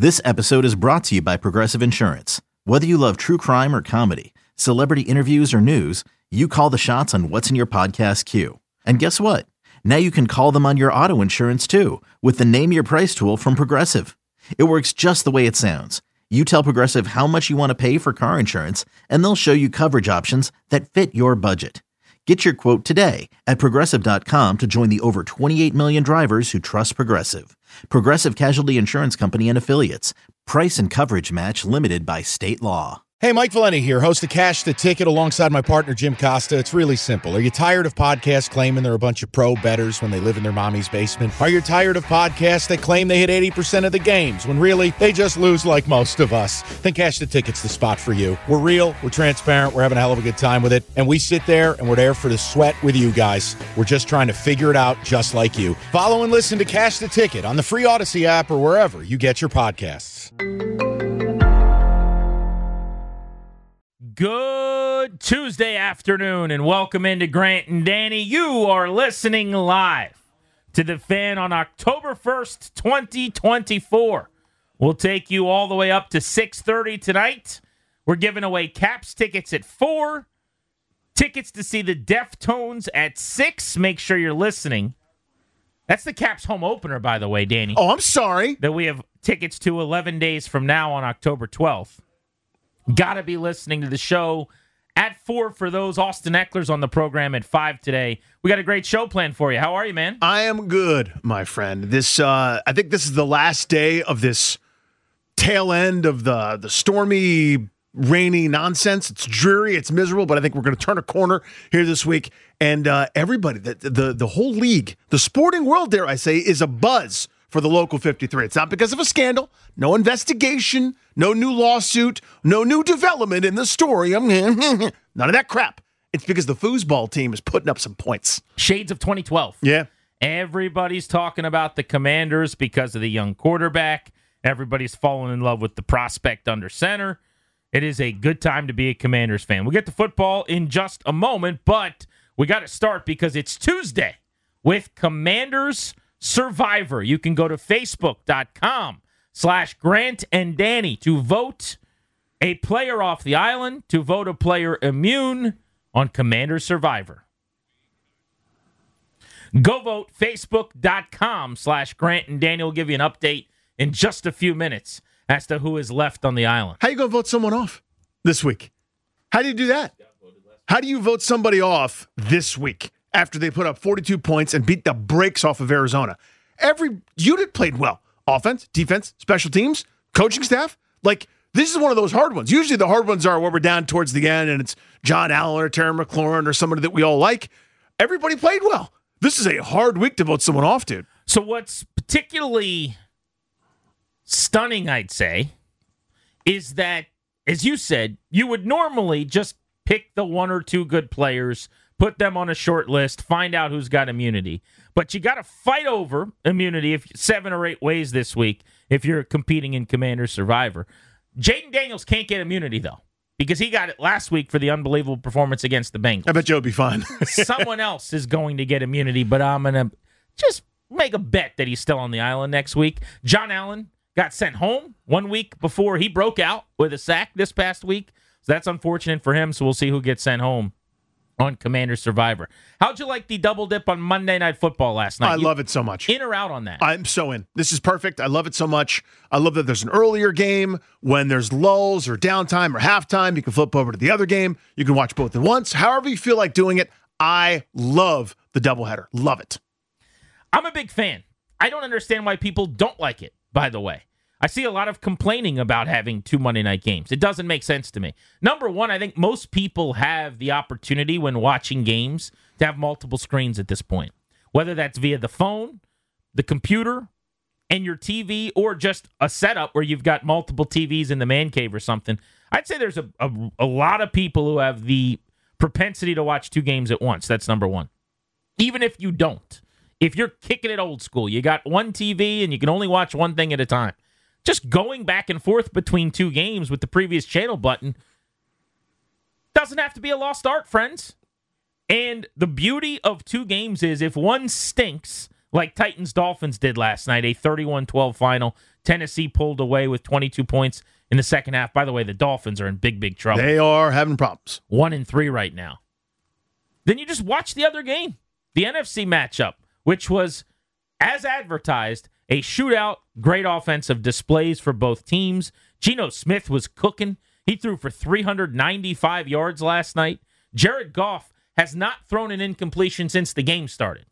This episode is brought to you by Progressive Insurance. Whether you love true crime or comedy, celebrity interviews or news, you call the shots on what's in your podcast queue. And guess what? Now you can call them on your auto insurance too with the Name Your Price tool from Progressive. It works just the way it sounds. You tell Progressive how much you want to pay for car insurance, and they'll show you coverage options that fit your budget. Get your quote today at Progressive.com to join the over 28 million drivers who trust Progressive. Progressive Casualty Insurance Company and Affiliates. Price and coverage match limited by state law. Hey, Mike Valenti here, host of Cash the Ticket alongside my partner Jim Costa. It's really simple. Are you tired of podcasts claiming they're a bunch of pro bettors when they live in their mommy's basement? Are you tired of podcasts that claim they hit 80% of the games when really they just lose like most of us? Then Cash the Ticket's the spot for you. We're real, we're transparent, we're having a hell of a good time with it, and we sit there and we're there for the sweat with you guys. We're just trying to figure it out just like you. Follow and listen to Cash the Ticket on the free Odyssey app or wherever you get your podcasts. Good Tuesday afternoon and welcome into Grant and Danny. You are listening live to The Fan on October 1st, 2024. We'll take you all the way up to 6:30 tonight. We're giving away Caps tickets at 4, tickets to see the Deftones at 6. Make sure you're listening. That's the Caps home opener, by the way, Danny. Oh, I'm sorry. That we have tickets to 11 days from now on October 12th. Got to be listening to the show at 4 for those. Austin Eckler's on the program at 5 today. We got a great show planned for you. How are you, man? I am good, my friend. I think this is the last day of this tail end of the stormy, rainy nonsense. It's dreary, it's miserable, but I think we're going to turn a corner here this week. And everybody, the whole league, the sporting world, dare I say, is abuzz for the local 53. It's not because of a scandal, no investigation, no new lawsuit, no new development in the story. None of that crap. It's because the foosball team is putting up some points. Shades of 2012. Yeah. Everybody's talking about the Commanders because of the young quarterback. Everybody's fallen in love with the prospect under center. It is a good time to be a Commanders fan. We'll get to football in just a moment, but we got to start because it's Tuesday with Commanders Survivor. You can go to Facebook.com/Grant and Danny to vote a player off the island, to vote a player immune on Commander Survivor. Go vote. Facebook.com/Grant and Danny will give you an update in just a few minutes as to who is left on the island. How you going to vote someone off this week? How do you do that? How do you vote somebody off this week after they put up 42 points and beat the brakes off of Arizona? Every unit played well. Offense, defense, special teams, coaching staff. Like, this is one of those hard ones. Usually the hard ones are where we're down towards the end and it's John Allen or Terry McLaurin or somebody that we all like. Everybody played well. This is a hard week to vote someone off, dude. So what's particularly stunning, I'd say, is that, as you said, you would normally just pick the one or two good players, put them on a short list, find out who's got immunity. But you got to fight over immunity 7 or 8 ways this week if you're competing in Commander Survivor. Jaden Daniels can't get immunity, though, because he got it last week for the unbelievable performance against the Bengals. I bet Joe will be fine. Someone else is going to get immunity, but I'm going to just make a bet that he's still on the island next week. John Allen got sent home 1 week before he broke out with a sack this past week. So that's unfortunate for him, so we'll see who gets sent home on Commander Survivor. How'd you like the double dip on Monday Night Football last night? I love it so much. In or out on that? I'm so in. This is perfect. I love it so much. I love that there's an earlier game when there's lulls or downtime or halftime. You can flip over to the other game. You can watch both at once. However you feel like doing it, I love the doubleheader. Love it. I'm a big fan. I don't understand why people don't like it, by the way. I see a lot of complaining about having 2 Monday night games. It doesn't make sense to me. Number one, I think most people have the opportunity when watching games to have multiple screens at this point, whether that's via the phone, the computer, and your TV, or just a setup where you've got multiple TVs in the man cave or something. I'd say there's a lot of people who have the propensity to watch 2 games at once. That's number one. Even if you don't. If you're kicking it old school, you got one TV and you can only watch one thing at a time. Just going back and forth between 2 games with the previous channel button doesn't have to be a lost art, friends. And the beauty of 2 games is if one stinks, like Titans-Dolphins did last night, a 31-12 final, Tennessee pulled away with 22 points in the second half. By the way, the Dolphins are in big, big trouble. They are having problems. 1-3 right now. Then you just watch the other game, the NFC matchup, which was, as advertised, a shootout, great offensive displays for both teams. Geno Smith was cooking. He threw for 395 yards last night. Jared Goff has not thrown an incompletion since the game started.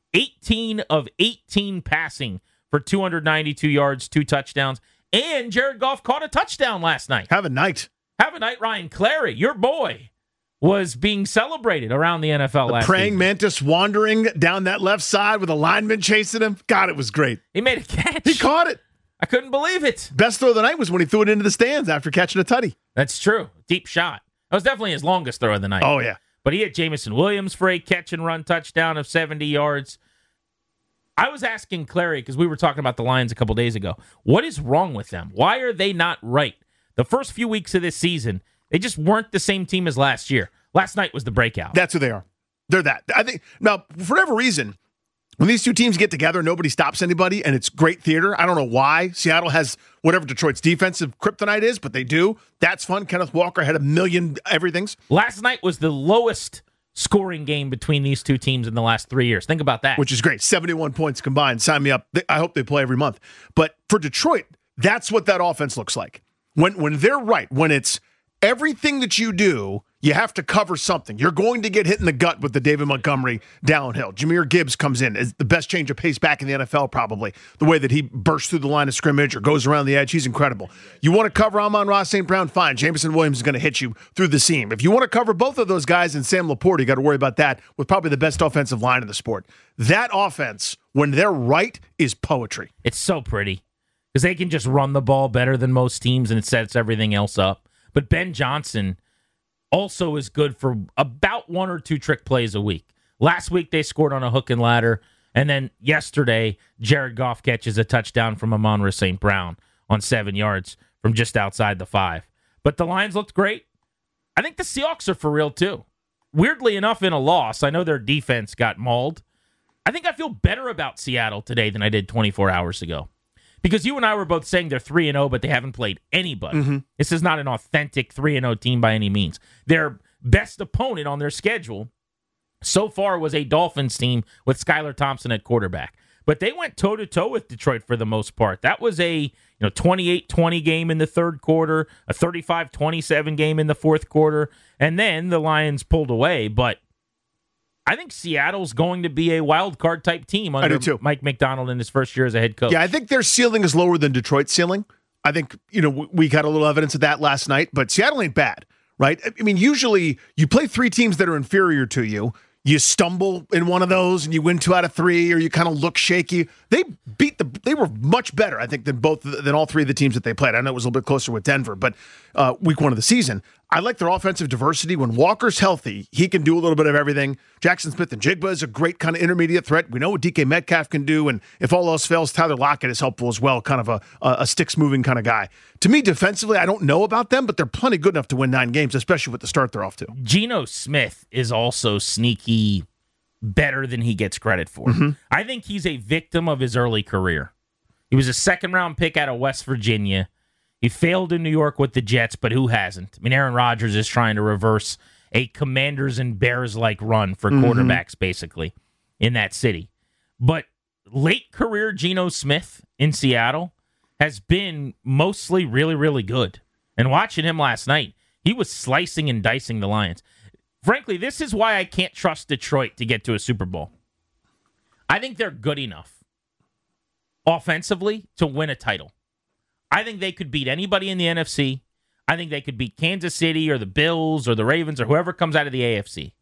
18 of 18 passing for 292 yards, 2 touchdowns. And Jared Goff caught a touchdown last night. Have a night. Have a night, Ryan Clary, your boy, was being celebrated around the NFL last praying season. mantis wandering down that left side with a lineman chasing him. God, it was great. He made a catch. He caught it. I couldn't believe it. Best throw of the night was when he threw it into the stands after catching a tutty. That's true. Deep shot. That was definitely his longest throw of the night. Oh, yeah. But he had Jamison Williams for a catch and run touchdown of 70 yards. I was asking Clary, because we were talking about the Lions a couple days ago, what is wrong with them? Why are they not right? The first few weeks of this season, they just weren't the same team as last year. Last night was the breakout. That's who they are. They're that. I think, now, for whatever reason, when these two teams get together, nobody stops anybody, and it's great theater. I don't know why. Seattle has whatever Detroit's defensive kryptonite is, but they do. That's fun. Kenneth Walker had a million everythings. Last night was the lowest scoring game between these two teams in the last 3 years. Think about that. Which is great. 71 points combined. Sign me up. I hope they play every month. But for Detroit, that's what that offense looks like. When they're right, when it's everything that you do, you have to cover something. You're going to get hit in the gut with the David Montgomery downhill. Jahmyr Gibbs comes in as the best change of pace back in the NFL, probably. The way that he bursts through the line of scrimmage or goes around the edge, he's incredible. You want to cover Amon-Ra St. Brown? Fine. Jamison Williams is going to hit you through the seam. If you want to cover both of those guys and Sam Laporta, you got to worry about that with probably the best offensive line in the sport. That offense, when they're right, is poetry. It's so pretty because they can just run the ball better than most teams and it sets everything else up. But Ben Johnson also is good for about 1 or 2 trick plays a week. Last week, they scored on a hook and ladder. And then yesterday, Jared Goff catches a touchdown from Amon-Ra St. Brown on 7 yards from just outside the 5. But the Lions looked great. I think the Seahawks are for real, too. Weirdly enough, in a loss, I know their defense got mauled. I think I feel better about Seattle today than I did 24 hours ago. Because you and I were both saying they're 3-0, but they haven't played anybody. Mm-hmm. This is not an authentic 3-0 team by any means. Their best opponent on their schedule so far was a Dolphins team with Skylar Thompson at quarterback. But they went toe-to-toe with Detroit for the most part. That was a 28-20 game in the third quarter, a 35-27 game in the fourth quarter, and then the Lions pulled away. But I think Seattle's going to be a wild card type team under Mike McDonald in his first year as a head coach. Yeah, I think their ceiling is lower than Detroit's ceiling. I think, we got a little evidence of that last night, but Seattle ain't bad, right? I mean, usually you play 3 teams that are inferior to you. You stumble in one of those and you win 2 out of 3, or you kind of look shaky. They were much better, I think, than all 3 of the teams that they played. I know it was a little bit closer with Denver, but week 1 of the season. I like their offensive diversity. When Walker's healthy, he can do a little bit of everything. Jackson Smith and Jigba is a great kind of intermediate threat. We know what DK Metcalf can do, and if all else fails, Tyler Lockett is helpful as well, kind of a sticks-moving kind of guy. To me, defensively, I don't know about them, but they're plenty good enough to win 9 games, especially with the start they're off to. Geno Smith is also sneaky better than he gets credit for. Mm-hmm. I think he's a victim of his early career. He was a second-round pick out of West Virginia. He failed in New York with the Jets, but who hasn't? I mean, Aaron Rodgers is trying to reverse a Commanders and Bears-like run for quarterbacks, basically, in that city. But late career Geno Smith in Seattle has been mostly really, really good. And watching him last night, he was slicing and dicing the Lions. Frankly, this is why I can't trust Detroit to get to a Super Bowl. I think they're good enough offensively to win a title. I think they could beat anybody in the NFC. I think they could beat Kansas City or the Bills or the Ravens or whoever comes out of the AFC.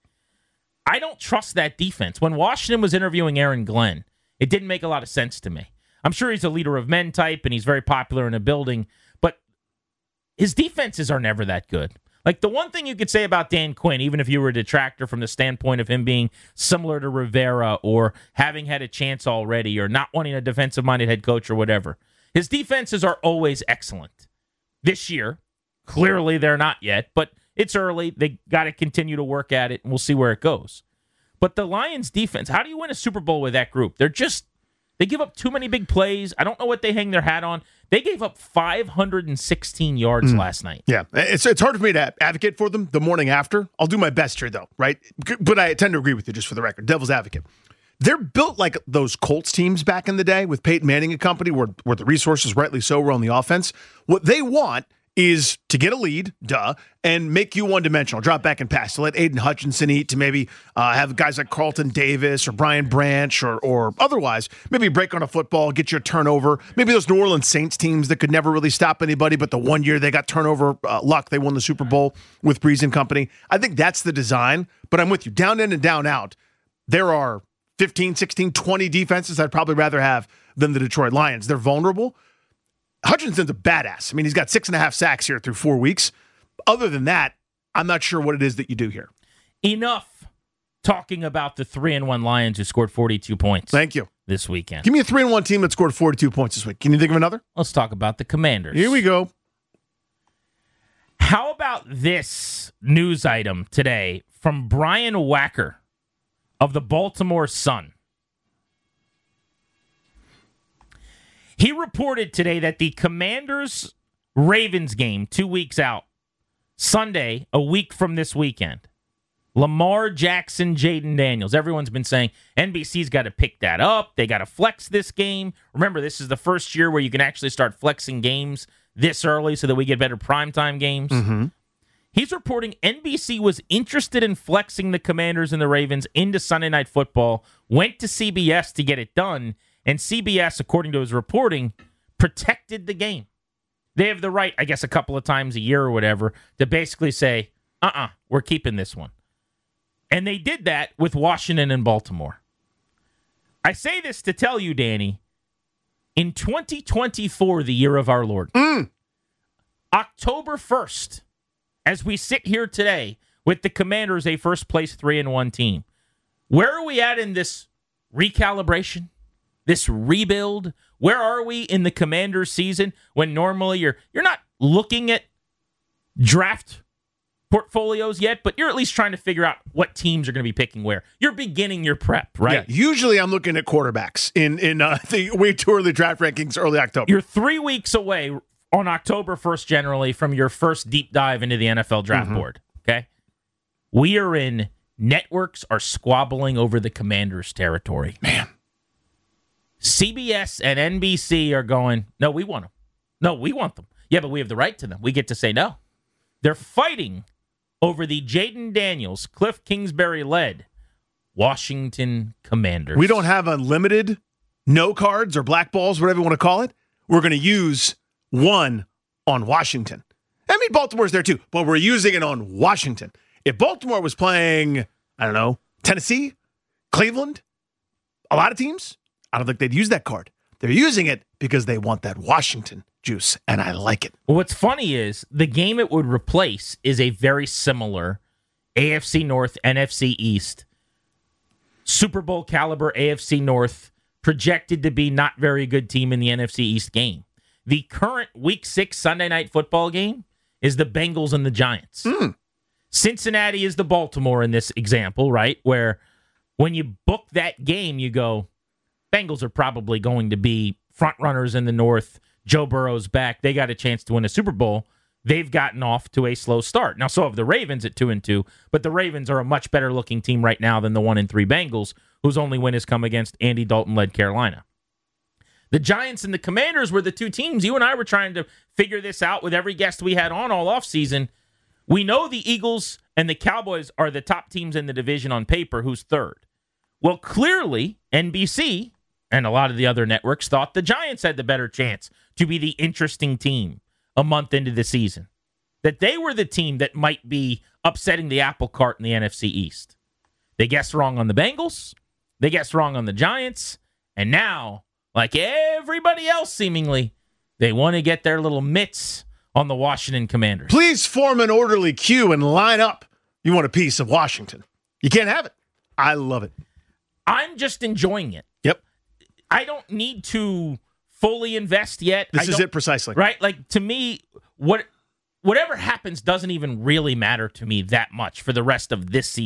I don't trust that defense. When Washington was interviewing Aaron Glenn, it didn't make a lot of sense to me. I'm sure he's a leader of men type and he's very popular in a building, but his defenses are never that good. Like, the one thing you could say about Dan Quinn, even if you were a detractor from the standpoint of him being similar to Rivera or having had a chance already or not wanting a defensive-minded head coach or whatever, his defenses are always excellent. This year, clearly they're not yet, but it's early. They got to continue to work at it, and we'll see where it goes. But the Lions' defense, how do you win a Super Bowl with that group? They're just They give up too many big plays. I don't know what they hang their hat on. They gave up 516 yards last night. Yeah, it's hard for me to advocate for them the morning after. I'll do my best here, though, right? But I tend to agree with you, just for the record. Devil's advocate. They're built like those Colts teams back in the day with Peyton Manning and company, where the resources, rightly so, were on the offense. What they want is to get a lead, and make you one-dimensional, drop back and pass, to let Aiden Hutchinson eat, to maybe have guys like Carlton Davis or Brian Branch or otherwise, maybe break on a football, get you a turnover. Maybe those New Orleans Saints teams that could never really stop anybody, but the one year they got turnover luck, they won the Super Bowl with Breeze and company. I think that's the design, but I'm with you. Down in and down out, there are 15, 16, 20 defenses I'd probably rather have than the Detroit Lions. They're vulnerable. Hutchinson's a badass. I mean, he's got 6.5 sacks here through 4 weeks. Other than that, I'm not sure what it is that you do here. Enough talking about the 3-1 Lions who scored 42 points. Thank you. This weekend. Give me a 3-1 team that scored 42 points this week. Can you think of another? Let's talk about the Commanders. Here we go. How about this news item today from Brian Wacker of the Baltimore Sun? He reported today that the Commanders-Ravens game 2 weeks out, Sunday, a week from this weekend, Lamar Jackson, Jaden Daniels. Everyone's been saying NBC's got to pick that up. They got to flex this game. Remember, this is the first year where you can actually start flexing games this early so that we get better primetime games. Mm-hmm. He's reporting NBC was interested in flexing the Commanders and the Ravens into Sunday Night Football, went to CBS to get it done, and CBS, according to his reporting, protected the game. They have the right, I guess, a couple of times a year or whatever, to basically say, we're keeping this one. And they did that with Washington and Baltimore. I say this to tell you, Danny, in 2024, the year of our Lord, October 1st, as we sit here today with the Commanders, a first-place 3-1 team, where are we at in this recalibration? This rebuild? Where are we in the Commanders season when normally you're not looking at draft portfolios yet, but you're at least trying to figure out what teams are going to be picking where. You're beginning your prep, right? Yeah, usually I'm looking at quarterbacks in the way too early draft rankings early October. You're 3 weeks away on October 1st generally from your first deep dive into the NFL draft board, okay? We are in networks are squabbling over the Commanders territory. Man. CBS and NBC are going, no, we want them. No, we want them. Yeah, but we have the right to them. We get to say no. They're fighting over the Jaden Daniels, Cliff Kingsbury-led Washington Commanders. We don't have unlimited no cards or black balls, whatever you want to call it. We're going to use one on Washington. I mean, Baltimore's there too, but we're using it on Washington. If Baltimore was playing, I don't know, Tennessee, Cleveland, a lot of teams, I don't think they'd use that card. They're using it because they want that Washington juice, and I like it. Well, what's funny is the game it would replace is a very similar AFC North, NFC East, Super Bowl caliber AFC North, projected to be not very good team in the NFC East game. The current Week 6 Sunday Night Football game is the Bengals and the Giants. Cincinnati is the Baltimore in this example, right? Where when you book that game, you go, Bengals are probably going to be front runners in the North. Joe Burrow's back. They got a chance to win a Super Bowl. They've gotten off to a slow start. Now, so have the Ravens at 2-2, but the Ravens are a much better looking team right now than the 1-3 Bengals, whose only win has come against Andy Dalton-led Carolina. The Giants and the Commanders were the two teams. You and I were trying to figure this out with every guest we had on all offseason. We know the Eagles and the Cowboys are the top teams in the division on paper. Who's third? Well, clearly, NBC and a lot of the other networks thought the Giants had the better chance to be the interesting team a month into the season. That they were the team that might be upsetting the apple cart in the NFC East. They guessed wrong on the Bengals. They guessed wrong on the Giants. And now, like everybody else seemingly, they want to get their little mitts on the Washington Commanders. Please form an orderly queue and line up. You want a piece of Washington. You can't have it. I love it. I'm just enjoying it. Yep. I don't need to fully invest yet. This is it precisely. Right? Like, to me, whatever happens doesn't even really matter to me that much for the rest of this season.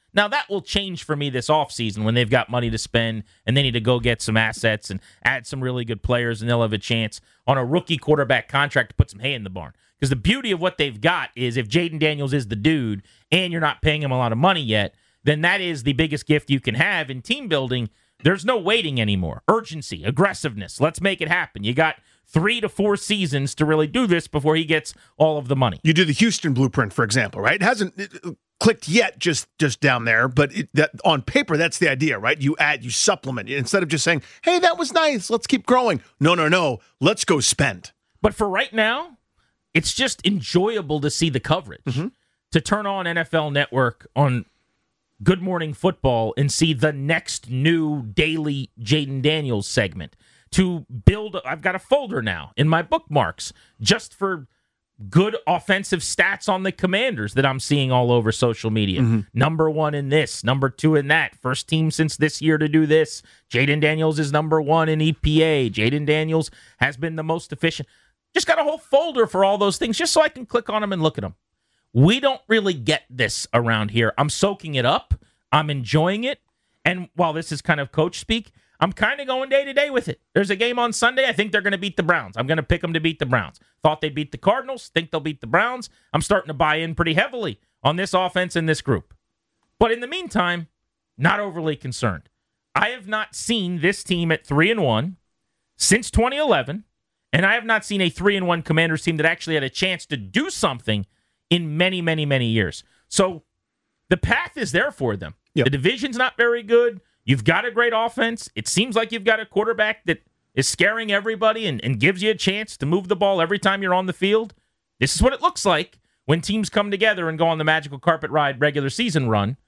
Now, that will change for me this offseason when they've got money to spend and they need to go get some assets and add some really good players, and they'll have a chance on a rookie quarterback contract to put some hay in the barn. Because the beauty of what they've got is if Jaden Daniels is the dude and you're not paying him a lot of money yet, then that is the biggest gift you can have in team building. There's no waiting anymore. Urgency, aggressiveness. Let's make it happen. You got 3 to 4 seasons to really do this before he gets all of the money. You do the Houston blueprint, for example, right? It hasn't clicked yet just down there, but that on paper, that's the idea, right? You add, you supplement. Instead of just saying, hey, that was nice, let's keep growing. No, let's go spend. But for right now, it's just enjoyable to see the coverage. To turn on NFL Network on Good Morning Football and see the next new daily Jaden Daniels segment. To build, I've got a folder now in my bookmarks just for good offensive stats on the Commanders that I'm seeing all over social media. Number 1 in this, number 2 in that. First team since this year to do this. Jaden Daniels is number 1 in EPA. Jaden Daniels has been the most efficient. Just got a whole folder for all those things just so I can click on them and look at them. We don't really get this around here. I'm soaking it up. I'm enjoying it. And while this is kind of coach speak, I'm kind of going day to day with it. There's a game on Sunday. I think they're going to beat the Browns. I'm going to pick them to beat the Browns. Thought they'd beat the Cardinals. Think they'll beat the Browns. I'm starting to buy in pretty heavily on this offense and this group. But in the meantime, not overly concerned. I have not seen this team at 3-1 since 2011, and I have not seen a 3-1 Commanders team that actually had a chance to do something in many, many, many years. So the path is there for them. Yep. The division's not very good. You've got a great offense. It seems like you've got a quarterback that is scaring everybody and gives you a chance to move the ball every time you're on the field. This is what it looks like when teams come together and go on the magical carpet ride regular season run.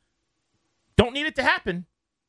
Don't need it to happen,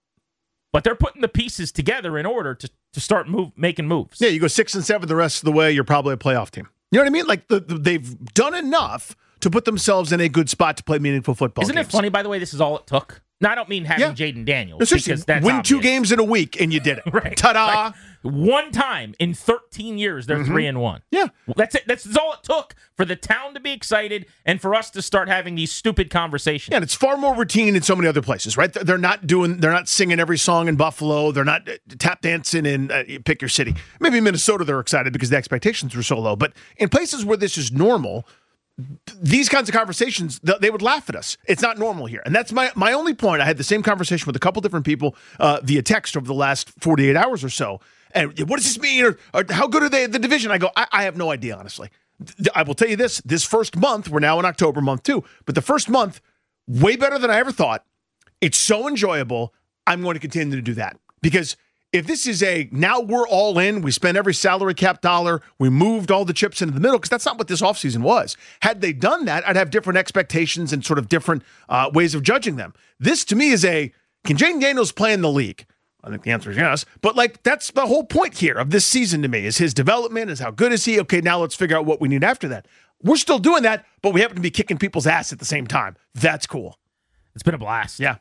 but they're putting the pieces together in order to start making moves. Yeah, you go 6-7 the rest of the way, you're probably a playoff team. You know what I mean? Like they've done enough to put themselves in a good spot to play meaningful football. Isn't games. it funny, by the way, this is all it took? No, I don't mean having Jaden Daniels. No, because that's win obvious. 2 games in a week, and you did it. Right. Ta-da! Like, one time in 13 years, they're 3-1. Yeah. That's it. That's all it took for the town to be excited and for us to start having these stupid conversations. Yeah, and it's far more routine in so many other places, right? They're not singing every song in Buffalo. They're not tap dancing in pick your city. Maybe Minnesota, they're excited because the expectations were so low. But in places where this is normal, these kinds of conversations, they would laugh at us. It's not normal here. And that's my only point. I had the same conversation with a couple different people via text over the last 48 hours or so. And what does this mean? Or how good are they at the division? I go, I have no idea, honestly. I will tell you this first month, we're now in October, month 2, but the first month, way better than I ever thought. It's so enjoyable. I'm going to continue to do that. Because if this is now we're all in, we spent every salary cap dollar, we moved all the chips into the middle, because that's not what this offseason was. Had they done that, I'd have different expectations and sort of different ways of judging them. This, to me, is can Jaden Daniels play in the league? I think the answer is yes. But, that's the whole point here of this season to me, is his development, is how good is he? Okay, now let's figure out what we need after that. We're still doing that, but we happen to be kicking people's ass at the same time. That's cool. It's been a blast. Yeah.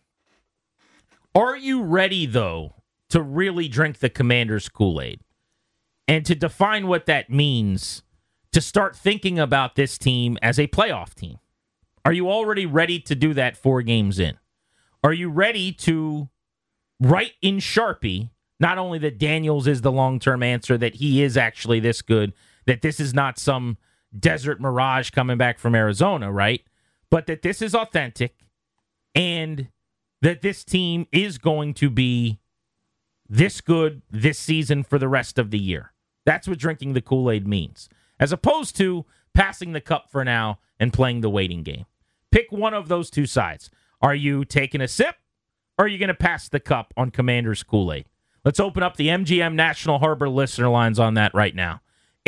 Are you ready, though, to really drink the Commanders' Kool-Aid? And to define what that means, to start thinking about this team as a playoff team? Are you already ready to do that 4 games in? Are you ready to write in Sharpie, not only that Daniels is the long-term answer, that he is actually this good, that this is not some desert mirage coming back from Arizona, right? But that this is authentic and that this team is going to be this good this season for the rest of the year. That's what drinking the Kool-Aid means, as opposed to passing the cup for now and playing the waiting game. Pick one of those two sides. Are you taking a sip, or are you going to pass the cup on Commanders Kool-Aid? Let's open up the MGM National Harbor listener lines on that right now.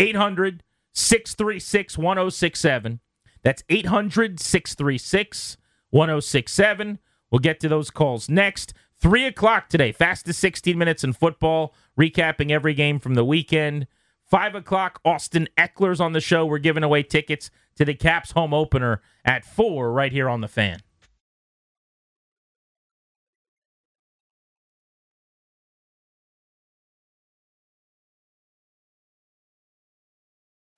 800-636-1067. That's 800-636-1067. We'll get to those calls next. 3 o'clock today, fastest 16 minutes in football, recapping every game from the weekend. 5 o'clock, Austin Eckler's on the show. We're giving away tickets to the Caps home opener at 4 right here on The Fan.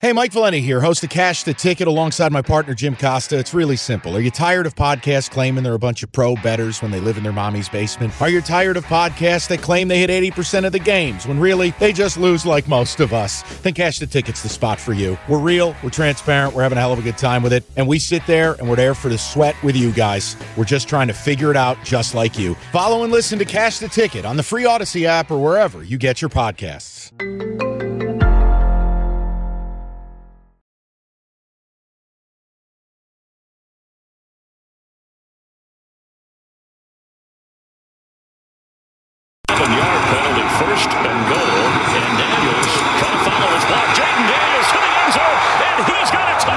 Hey, Mike Valeni here, host of Cash the Ticket alongside my partner, Jim Costa. It's really simple. Are you tired of podcasts claiming they're a bunch of pro bettors when they live in their mommy's basement? Are you tired of podcasts that claim they hit 80% of the games when really they just lose like most of us? Then Cash the Ticket's the spot for you. We're real, we're transparent, we're having a hell of a good time with it, and we sit there and we're there for the sweat with you guys. We're just trying to figure it out just like you. Follow and listen to Cash the Ticket on the free Odyssey app or wherever you get your podcasts. First and goal, and Daniels trying to follow his block. Jayden Daniels to the end zone, and he's got a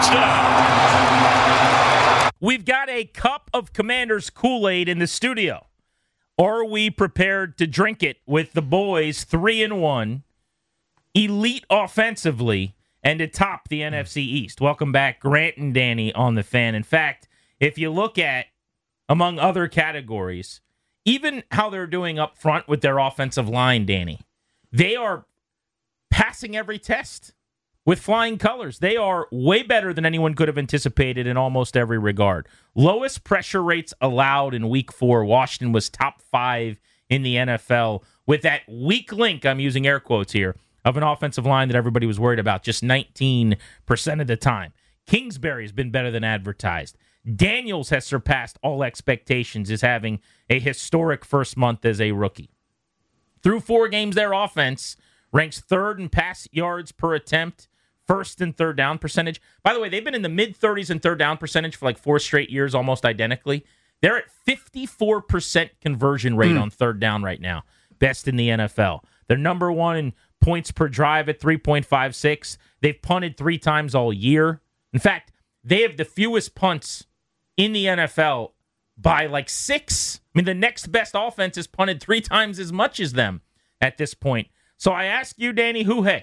touchdown. We've got a cup of Commanders Kool-Aid in the studio. Are we prepared to drink it with the boys 3-1, elite offensively, and to top the NFC East? Welcome back, Grant and Danny on the Fan. In fact, if you look at, among other categories, even how they're doing up front with their offensive line, Danny, they are passing every test with flying colors. They are way better than anyone could have anticipated in almost every regard. Lowest pressure rates allowed in Week 4. Washington was top 5 in the NFL with that weak link, I'm using air quotes here, of an offensive line that everybody was worried about just 19% of the time. Kingsbury has been better than advertised. Daniels has surpassed all expectations, is having a historic first month as a rookie. Through 4 games, their offense ranks 3rd in pass yards per attempt, 1st in third down percentage. By the way, they've been in the mid-30s in third down percentage for like 4 straight years, almost identically. They're at 54% conversion rate on third down right now, best in the NFL. They're number 1 in points per drive at 3.56. They've punted 3 times all year. In fact, they have the fewest punts in the NFL by like 6. I mean, the next best offense has punted 3 times as much as them at this point. So I ask you, Danny Huhe,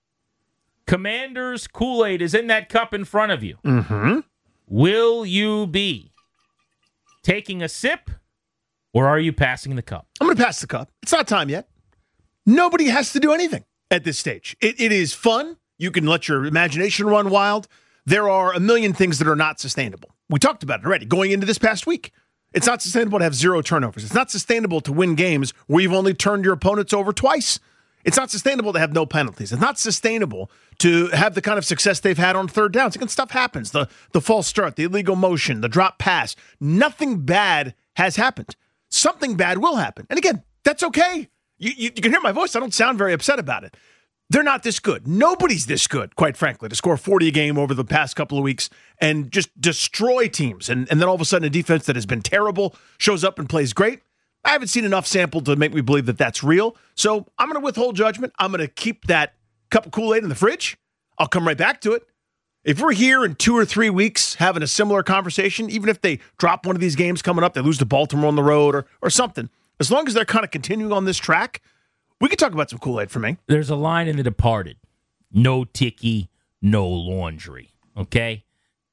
Commanders Kool-Aid is in that cup in front of you. Mm-hmm. Will you be taking a sip, or are you passing the cup? I'm going to pass the cup. It's not time yet. Nobody has to do anything at this stage. It is fun. You can let your imagination run wild. There are a million things that are not sustainable. We talked about it already going into this past week. It's not sustainable to have 0 turnovers. It's not sustainable to win games where you've only turned your opponents over twice. It's not sustainable to have no penalties. It's not sustainable to have the kind of success they've had on third downs. Again, stuff happens. The false start, the illegal motion, the drop pass. Nothing bad has happened. Something bad will happen. And again, that's okay. You can hear my voice. I don't sound very upset about it. They're not this good. Nobody's this good, quite frankly, to score 40 a game over the past couple of weeks and just destroy teams. And then all of a sudden a defense that has been terrible shows up and plays great. I haven't seen enough sample to make me believe that that's real. So I'm going to withhold judgment. I'm going to keep that cup of Kool-Aid in the fridge. I'll come right back to it. If we're here in 2 or 3 weeks having a similar conversation, even if they drop one of these games coming up, they lose to Baltimore on the road or something, as long as they're kind of continuing on this track, we could talk about some Kool-Aid for me. There's a line in The Departed. No ticky, no laundry. Okay?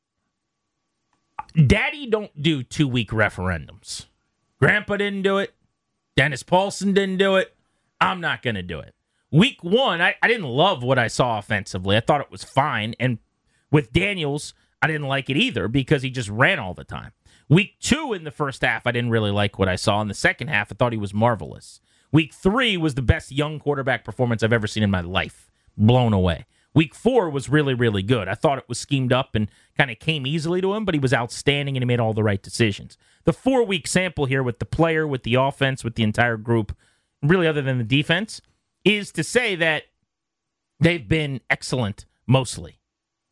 Daddy don't do 2-week referendums. Grandpa didn't do it. Dennis Paulson didn't do it. I'm not going to do it. Week 1, I didn't love what I saw offensively. I thought it was fine. And with Daniels, I didn't like it either because he just ran all the time. Week 2 in the first half, I didn't really like what I saw. In the second half, I thought he was marvelous. Week 3 was the best young quarterback performance I've ever seen in my life. Blown away. Week 4 was really, really good. I thought it was schemed up and kind of came easily to him, but he was outstanding and he made all the right decisions. The 4-week sample here with the player, with the offense, with the entire group, really other than the defense, is to say that they've been excellent mostly.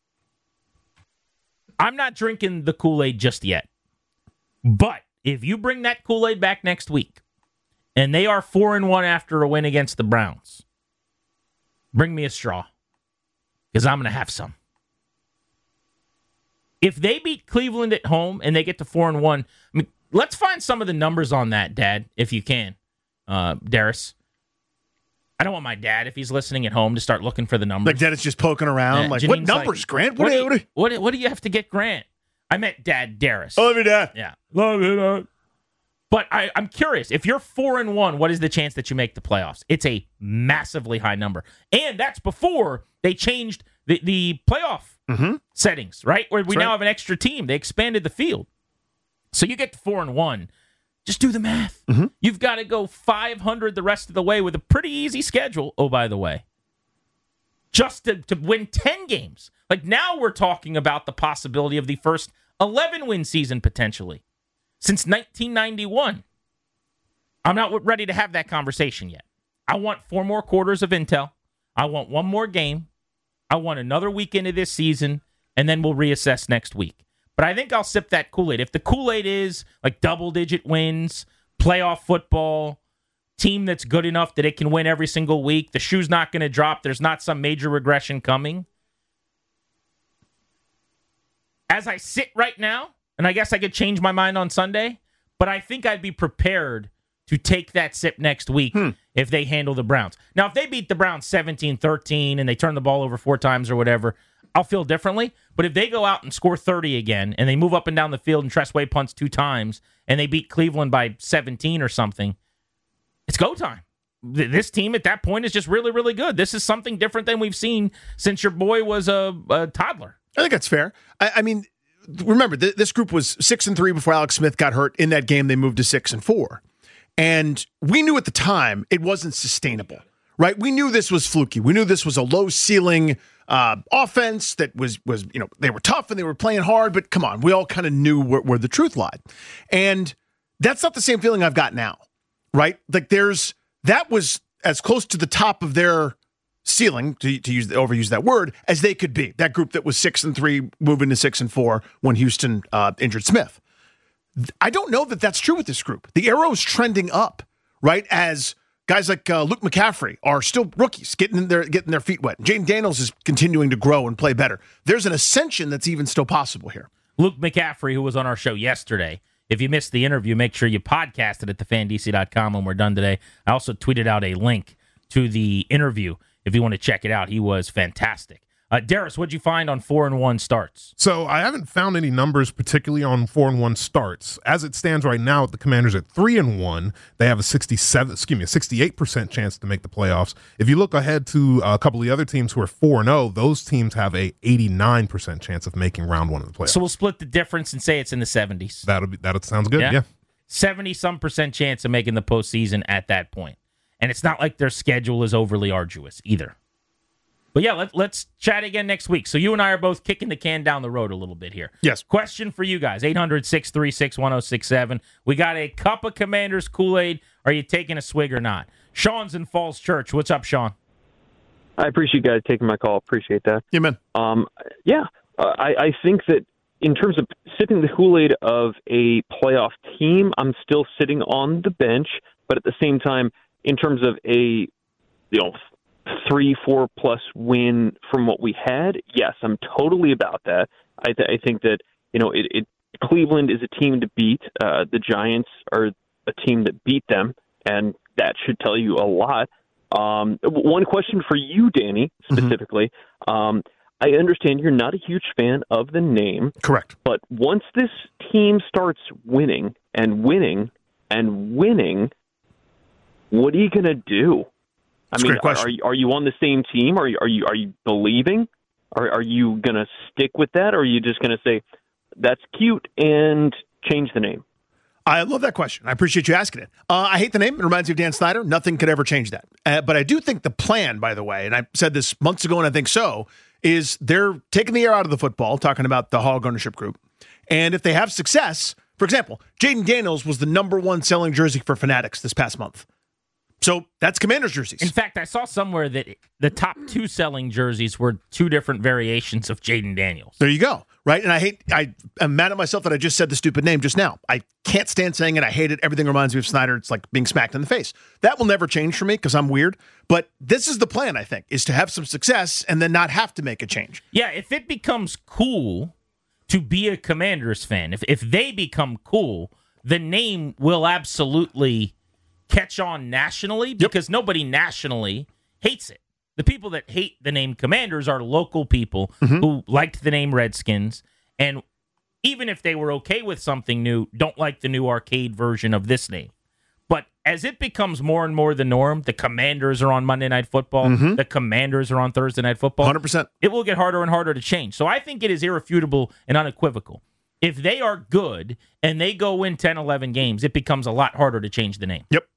I'm not drinking the Kool-Aid just yet. But if you bring that Kool-Aid back next week, and they are 4-1 after a win against the Browns, bring me a straw, because I'm going to have some. If they beat Cleveland at home and they get to 4-1, I mean, let's find some of the numbers on that, Dad, if you can, Darius. I don't want my dad, if he's listening at home, to start looking for the numbers. Like Dad is just poking around. Like, what numbers, Grant? What do you have to get, Grant? I meant Dad, Darius. I love you, Dad. Yeah. Love you, Dad. But I'm curious, if you're 4-1, what is the chance that you make the playoffs? It's a massively high number. And that's before they changed the playoff settings, right? Where we now have an extra team. They expanded the field. So you get to 4-1. Just do the math. You've got to go 500 the rest of the way with a pretty easy schedule. Oh, by the way, just to win 10 games. Like now we're talking about the possibility of the first 11-win season potentially since 1991. I'm not ready to have that conversation yet. I want 4 more quarters of intel. I want 1 more game. I want another week into this season, and then we'll reassess next week. But I think I'll sip that Kool-Aid. If the Kool-Aid is like double-digit wins, playoff football, team that's good enough that it can win every single week, the shoe's not going to drop, there's not some major regression coming. As I sit right now, and I guess I could change my mind on Sunday, but I think I'd be prepared to take that sip next week if they handle the Browns. Now, if they beat the Browns 17-13 and they turn the ball over 4 times or whatever, I'll feel differently. But if they go out and score 30 again and they move up and down the field and Tress Way punts 2 times and they beat Cleveland by 17 or something, it's go time. This team at that point is just really, really good. This is something different than we've seen since your boy was a toddler. I think that's fair. I mean, remember, this group was 6-3 before Alex Smith got hurt. In that game, they moved to 6-4. And we knew at the time it wasn't sustainable, right? We knew this was fluky. We knew this was a low-ceiling offense that was they were tough and they were playing hard, but come on, we all kind of knew where the truth lied. And that's not the same feeling I've got now, right? Like that was as close to the top of their ceiling, to overuse that word, as they could be. That group that was 6-3 moving to 6-4 when Houston injured Smith. I don't know that that's true with this group. The arrow is trending up, right? As guys like Luke McCaffrey are still rookies, getting their feet wet. Jaden Daniels is continuing to grow and play better. There's an ascension that's even still possible here. Luke McCaffrey, who was on our show yesterday. If you missed the interview, make sure you podcast it at thefandc.com when we're done today. I also tweeted out a link to the interview if you want to check it out. He was fantastic. Darius, what'd you find on 4-1 starts? So I haven't found any numbers particularly on 4-1 starts. As it stands right now, the Commanders at 3-1, they have a 68% chance to make the playoffs. If you look ahead to a couple of the other teams who are 4-0, those teams have a 89% chance of making round 1 of the playoffs. So we'll split the difference and say it's in the 70s. That sounds good. Yeah. 70-some% chance of making the postseason at that point. And it's not like their schedule is overly arduous either. But yeah, let's chat again next week. So you and I are both kicking the can down the road a little bit here. Yes. Question for you guys, 800-636-1067. We got a cup of Commanders Kool-Aid. Are you taking a swig or not? Sean's in Falls Church. What's up, Sean? I appreciate you guys taking my call. Appreciate that. Yeah, man. I think that in terms of sipping the Kool-Aid of a playoff team, I'm still sitting on the bench. But at the same time, in terms of a 3-4+ win from what we had, yes, I'm totally about that. I think that Cleveland is a team to beat. The Giants are a team that beat them, and that should tell you a lot. One question for you, Danny, specifically. I understand you're not a huge fan of the name. Correct. But once this team starts winning and winning and winning, what are you going to do? That's a great question. Are you on the same team? Are you believing? Are you going to stick with that? Or are you just going to say, that's cute and change the name? I love that question. I appreciate you asking it. I hate the name. It reminds me of Dan Snyder. Nothing could ever change that. But I do think the plan, by the way, and I said this months ago and I think so, is they're taking the air out of the football, talking about the Hog ownership group. And if they have success, for example, Jaden Daniels was the #1 selling jersey for Fanatics this past month. So that's Commanders jerseys. In fact, I saw somewhere that the top 2 selling jerseys were 2 different variations of Jaden Daniels. There you go. Right. And I'm mad at myself that I just said the stupid name just now. I can't stand saying it. I hate it. Everything reminds me of Snyder. It's like being smacked in the face. That will never change for me because I'm weird. But this is the plan, I think, is to have some success and then not have to make a change. Yeah. If it becomes cool to be a Commanders fan, if they become cool, the name will absolutely catch on nationally because nobody nationally hates it. The people that hate the name Commanders are local people who liked the name Redskins, and even if they were okay with something new, don't like the new arcade version of this name. But as it becomes more and more the norm, the Commanders are on Monday Night Football, the Commanders are on Thursday Night Football. 100%. It will get harder and harder to change. So I think it is irrefutable and unequivocal. If they are good and they go win 10, 11 games, it becomes a lot harder to change the name. Yep.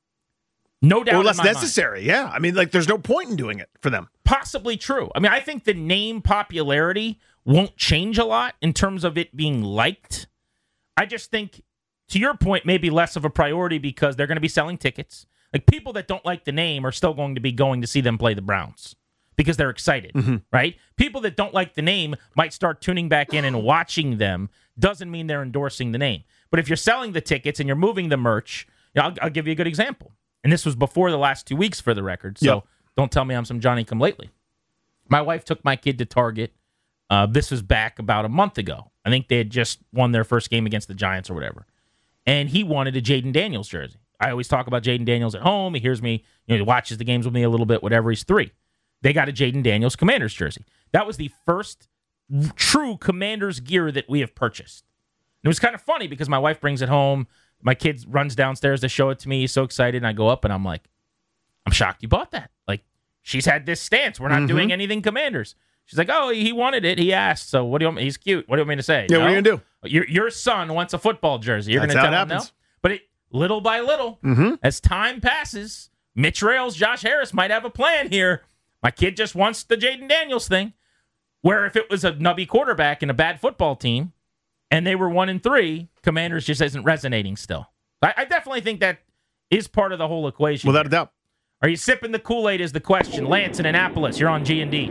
No doubt. Or less in my necessary. mind. Yeah. I mean, like, there's no point in doing it for them. Possibly true. I mean, I think the name popularity won't change a lot in terms of it being liked. I just think, to your point, maybe less of a priority because they're going to be selling tickets. Like, people that don't like the name are still going to be going to see them play the Browns because they're excited, right? People that don't like the name might start tuning back in and watching them. Doesn't mean they're endorsing the name. But if you're selling the tickets and you're moving the merch, I'll give you a good example. And this was before the last 2 weeks for the record, so don't tell me I'm some Johnny-come-lately. My wife took my kid to Target. This was back about a month ago. I think they had just won their first game against the Giants or whatever. And he wanted a Jaden Daniels jersey. I always talk about Jaden Daniels at home. He hears me, he watches the games with me a little bit, whatever. He's 3. They got a Jaden Daniels Commanders jersey. That was the first true Commanders gear that we have purchased. And it was kind of funny because my wife brings it home. My kid runs downstairs to show it to me. He's so excited. And I go up and I'm like, I'm shocked you bought that. Like, she's had this stance. We're not doing anything Commanders. She's like, oh, he wanted it. He asked. So what do you want me? He's cute. What do you want me to say? Yeah, what are you going to do? Your son wants a football jersey. You're going to That's tell how him it happens. no? But little by little, as time passes, Mitch Rails, Josh Harris might have a plan here. My kid just wants the Jaden Daniels thing, where if it was a nubby quarterback and a bad football team, and they were 1-3, Commanders just isn't resonating still. I definitely think that is part of the whole equation. Without a doubt. Are you sipping the Kool-Aid is the question. Lance in Annapolis, you're on G&D.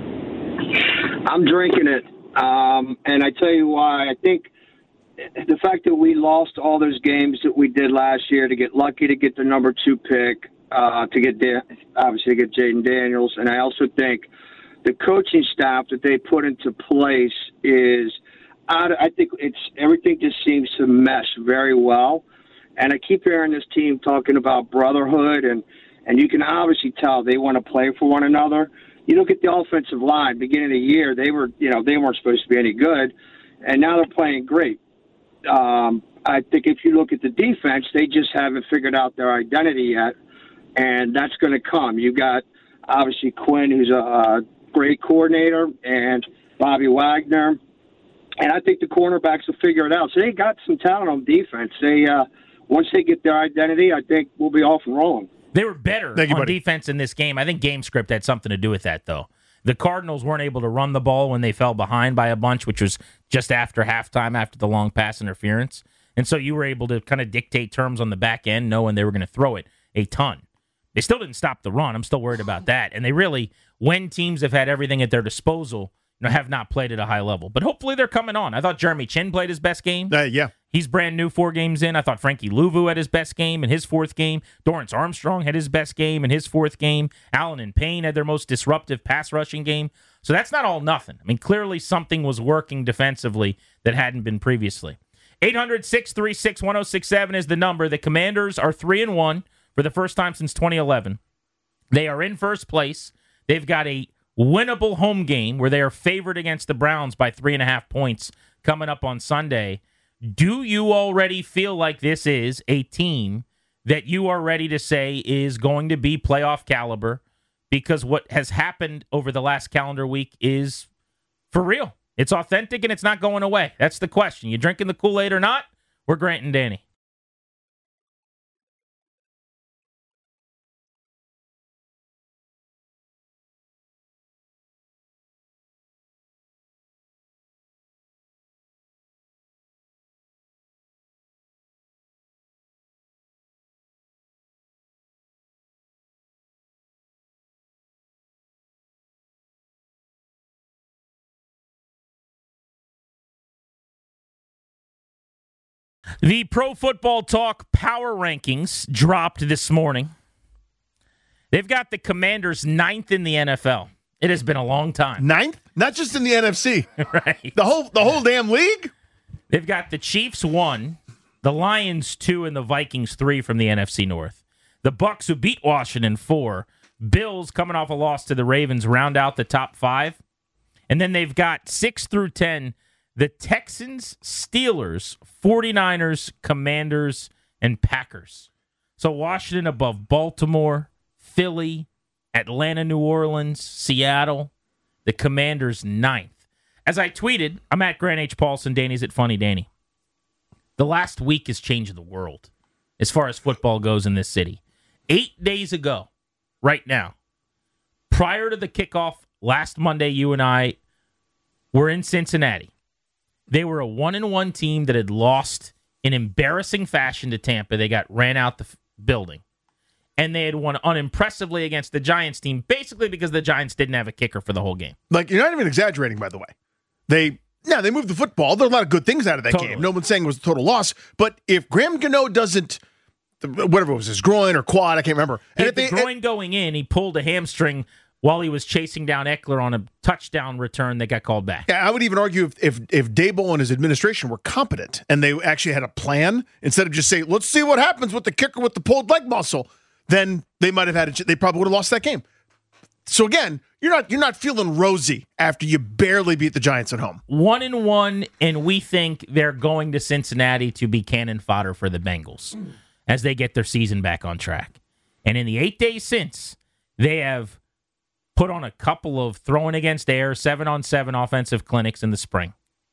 I'm drinking it. And I tell you why. I think the fact that we lost all those games that we did last year to get lucky to get the number 2 pick, obviously to get Jaden Daniels. And I also think the coaching staff that they put into place is, I think everything just seems to mesh very well. And I keep hearing this team talking about brotherhood, and you can obviously tell they want to play for one another. You look at the offensive line, beginning of the year, they weren't supposed to be any good, and now they're playing great. I think if you look at the defense, they just haven't figured out their identity yet, and that's going to come. You got obviously Quinn, who's a great coordinator, and Bobby Wagner, and I think the cornerbacks will figure it out. So they got some talent on defense. They once they get their identity, I think we'll be off and rolling. They were better on defense in this game. I think game script had something to do with that, though. The Cardinals weren't able to run the ball when they fell behind by a bunch, which was just after halftime, after the long pass interference. And so you were able to kind of dictate terms on the back end, knowing they were going to throw it a ton. They still didn't stop the run. I'm still worried about that. And they really, when teams have had everything at their disposal, have not played at a high level. But hopefully they're coming on. I thought Jeremy Chin played his best game. Yeah. He's brand new 4 games in. I thought Frankie Louvu had his best game in his 4th game. Dorrance Armstrong had his best game in his 4th game. Allen and Payne had their most disruptive pass rushing game. So that's not all nothing. I mean, clearly something was working defensively that hadn't been previously. 800-636-1067 is the number. The Commanders are 3-1 for the first time since 2011. They are in first place. They've got a winnable home game where they are favored against the Browns by 3.5 points coming up on Sunday. Do you already feel like this is a team that you are ready to say is going to be playoff caliber? Because what has happened over the last calendar week is for real. It's authentic and it's not going away. That's the question. You drinking the Kool-Aid or not? We're Grant and Danny. The Pro Football Talk Power Rankings dropped this morning. They've got the Commanders 9th in the NFL. It has been a long time. 9th? Not just in the NFC. Right. The whole damn league? They've got the Chiefs 1, the Lions 2, and the Vikings 3 from the NFC North. The Bucs, who beat Washington 4. Bills, coming off a loss to the Ravens, round out the top 5. And then they've got 6 through 10, the Texans, Steelers, 49ers, Commanders, and Packers. So Washington above Baltimore, Philly, Atlanta, New Orleans, Seattle. The Commanders 9th. As I tweeted, I'm at Grant H. Paulson. Danny's at Funny Danny. The last week has changed the world as far as football goes in this city. 8 days ago, right now, prior to the kickoff last Monday, you and I were in Cincinnati. They were a 1-1 team that had lost in embarrassing fashion to Tampa. They got ran out the building. And they had won unimpressively against the Giants team, basically because the Giants didn't have a kicker for the whole game. Like, you're not even exaggerating, by the way. They moved the football. There are a lot of good things out of that game. No one's saying it was a total loss. But if Graham Gano doesn't, whatever it was, his groin or quad, I can't remember. And the groin going in, he pulled a hamstring while he was chasing down Eckler on a touchdown return that got called back. Yeah, I would even argue if Daboll and his administration were competent and they actually had a plan, instead of just saying, let's see what happens with the kicker with the pulled leg muscle, then they might have had they probably would have lost that game. So again, you're not feeling rosy after you barely beat the Giants at home. 1-1, and we think they're going to Cincinnati to be cannon fodder for the Bengals as they get their season back on track. And in the 8 days since, they have put on a couple of throwing against air, 7-on-7 offensive clinics in the spring.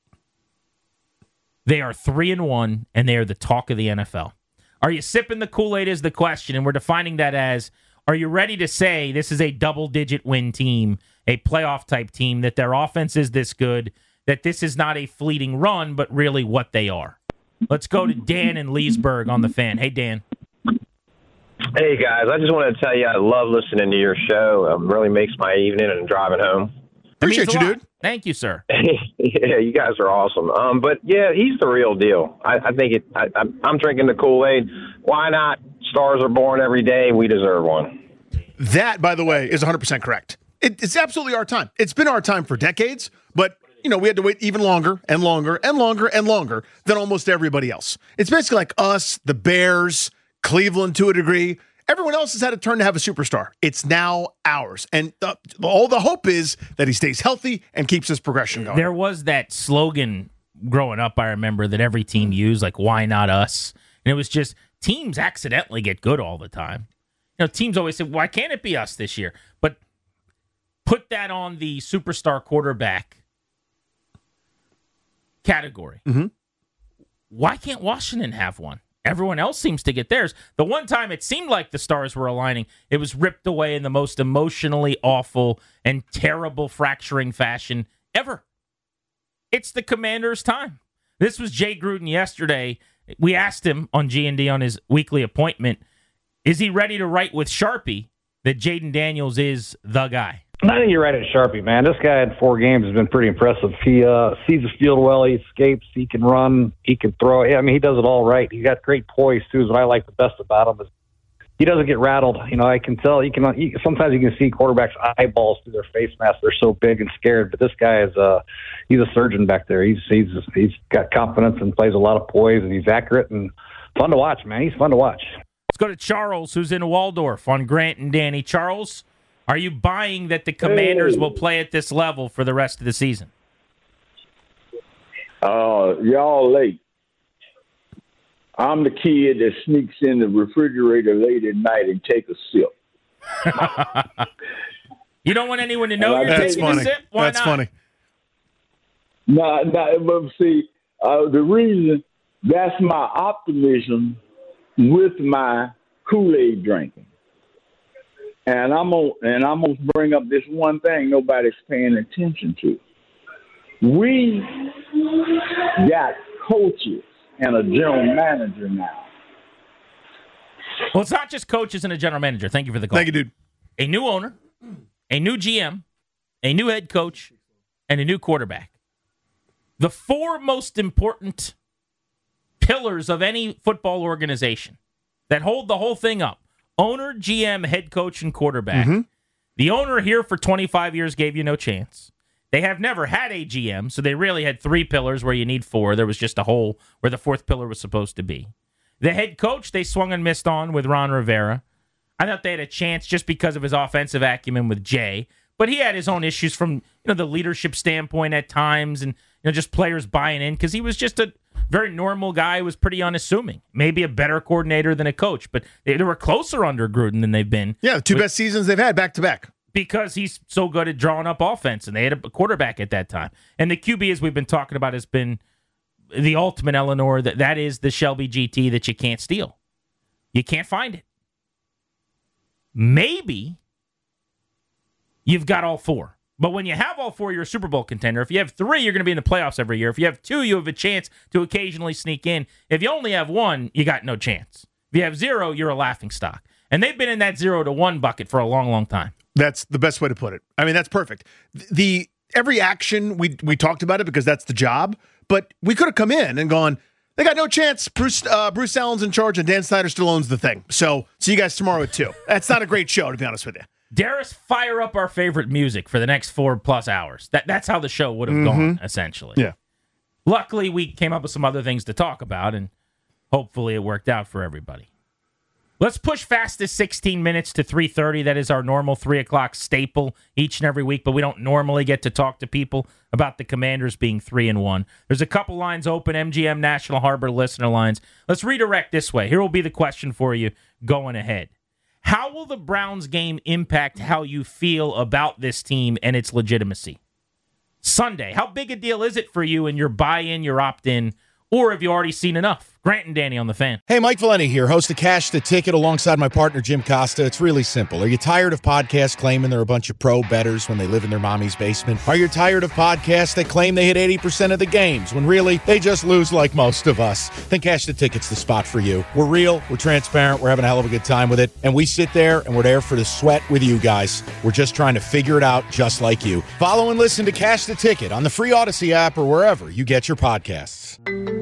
They are 3-1, and they are the talk of the NFL. Are you sipping the Kool-Aid is the question, and we're defining that as, are you ready to say this is a double-digit win team, a playoff-type team, that their offense is this good, that this is not a fleeting run, but really what they are? Let's go to Dan in Leesburg on the Fan. Hey, Dan. Hey, guys. I just wanted to tell you I love listening to your show. It really makes my evening and driving home. Appreciate you, dude. Thank you, sir. Yeah, you guys are awesome. But, yeah, he's the real deal. I think I'm drinking the Kool-Aid. Why not? Stars are born every day. We deserve one. That, by the way, is 100% correct. It's absolutely our time. It's been our time for decades, but we had to wait even longer and longer and longer and longer than almost everybody else. It's basically like us, the Bears, Cleveland to a degree. Everyone else has had a turn to have a superstar. It's now ours. And all the hope is that he stays healthy and keeps his progression going. There was that slogan growing up, I remember, that every team used, like, why not us? And it was just, teams accidentally get good all the time. Teams always say, why can't it be us this year? But put that on the superstar quarterback category. Mm-hmm. Why can't Washington have one? Everyone else seems to get theirs. The one time it seemed like the stars were aligning, it was ripped away in the most emotionally awful and terrible fracturing fashion ever. It's the Commanders' time. This was Jay Gruden yesterday. We asked him on G&D on his weekly appointment, is he ready to write with Sharpie that Jaden Daniels is the guy? I think you're right at Sharpie, man. This guy in 4 games has been pretty impressive. He sees the field well. He escapes. He can run. He can throw. I mean, he does it all right. He's got great poise, too, is what I like the best about him. Is he doesn't get rattled. I can tell. Sometimes you can see quarterbacks' eyeballs through their face masks. They're so big and scared. But this guy is he's a surgeon back there. He's got confidence and plays a lot of poise, and he's accurate and fun to watch, man. He's fun to watch. Let's go to Charles, who's in Waldorf on Grant and Danny. Charles, are you buying that the Commanders will play at this level for the rest of the season? Y'all late. I'm the kid that sneaks in the refrigerator late at night and take a sip. You don't want anyone to know you're taking a sip? Why That's not? funny. No, but see, the reason, that's my optimism with my Kool-Aid drinking. And I'm gonna bring up this one thing nobody's paying attention to. We got coaches and a general manager now. Well, it's not just coaches and a general manager. Thank you for the call. Thank you, dude. A new owner, a new GM, a new head coach, and a new quarterback. The 4 most important pillars of any football organization that hold the whole thing up. Owner, GM, head coach, and quarterback. Mm-hmm. The owner here for 25 years gave you no chance. They have never had a GM, so they really had 3 pillars where you need 4. There was just a hole where the 4th pillar was supposed to be. The head coach, they swung and missed on with Ron Rivera. I thought they had a chance just because of his offensive acumen with Jay, but he had his own issues from the leadership standpoint at times, and just players buying in because he was just a Very normal guy, was pretty unassuming. Maybe a better coordinator than a coach, but they were closer under Gruden than they've been. Yeah, the two best seasons they've had back-to-back. Because he's so good at drawing up offense, and they had a quarterback at that time. And the QB, as we've been talking about, has been the ultimate Eleanor. That is the Shelby GT that you can't steal. You can't find it. Maybe you've got all four. But when you have all four, you're a Super Bowl contender. If you have three, you're going to be in the playoffs every year. If you have two, you have a chance to occasionally sneak in. If you only have one, you got no chance. If you have zero, you're a laughingstock. And they've been in that 0 to 1 bucket for a long, long time. That's the best way to put it. I mean, that's perfect. Every action, we talked about it because that's the job, but we could have come in and gone, they got no chance. Bruce Allen's in charge, and Dan Snyder still owns the thing. So see you guys tomorrow at 2. That's not a great show, to be honest with you. Darius, fire up our favorite music for the next 4+ hours. That's how the show would have gone, essentially. Yeah. Luckily, we came up with some other things to talk about, and hopefully it worked out for everybody. Let's push fastest 16 minutes to 3:30. That is our normal 3 o'clock staple each and every week, but we don't normally get to talk to people about the Commanders being 3-1. There's a couple lines open, MGM National Harbor listener lines. Let's redirect this way. Here will be the question for you going ahead. How will the Browns game impact how you feel about this team and its legitimacy? Sunday, how big a deal is it for you and your buy-in, your opt-in, or have you already seen enough? Grant and Danny on the Fan. Hey, Mike Valenti here, host of Cash the Ticket alongside my partner Jim Costa. It's really simple. Are you tired of podcasts claiming they're a bunch of pro bettors when they live in their mommy's basement? Are you tired of podcasts that claim they hit 80% of the games when really they just lose like most of us? Then Cash the Ticket's the spot for you. We're real, we're transparent, we're having a hell of a good time with it, and we sit there and we're there for the sweat with you guys. We're just trying to figure it out just like you. Follow and listen to Cash the Ticket on the free Odyssey app or wherever you get your podcasts.